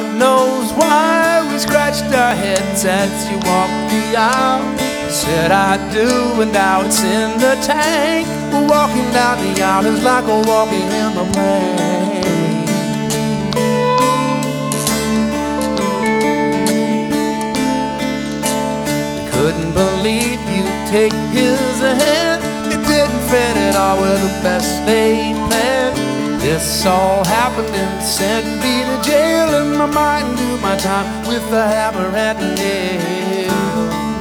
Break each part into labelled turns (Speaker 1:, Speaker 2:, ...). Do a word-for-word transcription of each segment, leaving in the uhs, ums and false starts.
Speaker 1: knows why we scratched our heads as you walked the aisle. You said I do, and now it's in the tank. We're walking down the aisle, it's like we're walking in the rain. We couldn't believe you'd take his hand. It didn't fit at all with the best laid plan. This all happened and sent me to jail, and my mind knew my time with the hammer and the nail.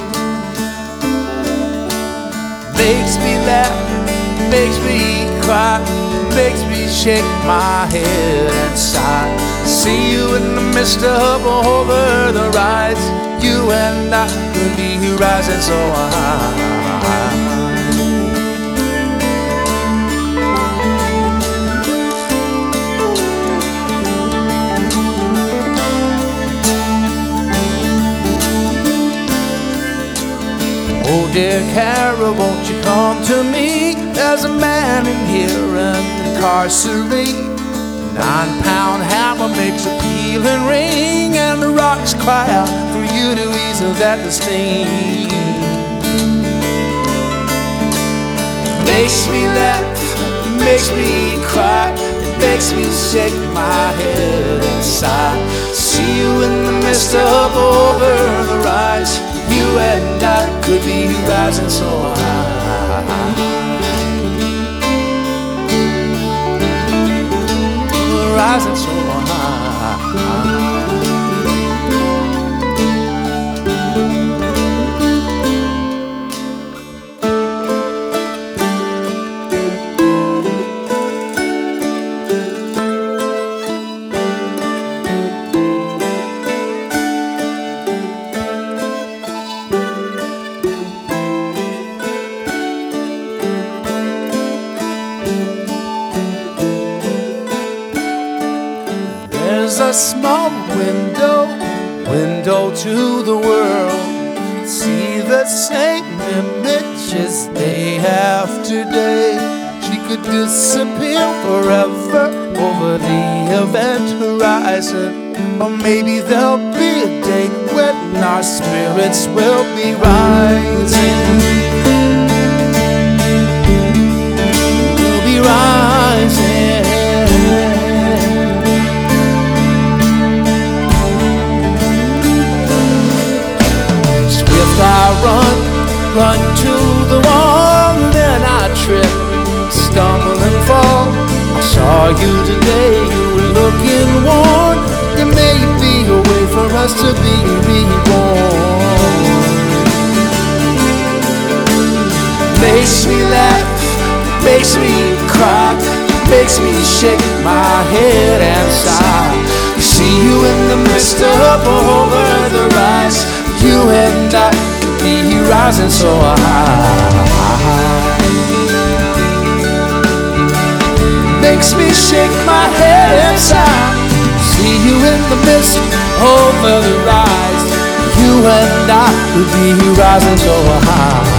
Speaker 1: Makes me laugh, makes me cry, makes me shake my head and sigh. See you in the midst of over the rise. You and I could be rising so high. Oh dear Carol, won't you come to me? There's a man in here and incarcerate. Nine pound hammer makes a peeling ring, and the rocks cry out for you to ease that the sting. Makes me laugh, makes me cry, it makes me shake my head and sigh. See you in the midst of over the rise. You and I could be rising so high. Rising so high. There's a small window, window to the world. See the same images they have today. She could disappear forever over the event horizon. Or maybe there'll be a day when our spirits will be rising. We'll be rising. I run, run to the wall, then I trip, stumble and fall. I saw you today, you were looking worn. There may be a way for us to be reborn. Makes me laugh, makes me cry, makes me shake my head and sigh. You see you in the midst of over the rise. You and I could be rising so high. Makes me shake my head and sigh. See you in the midst over the rise. You and I could be rising so high.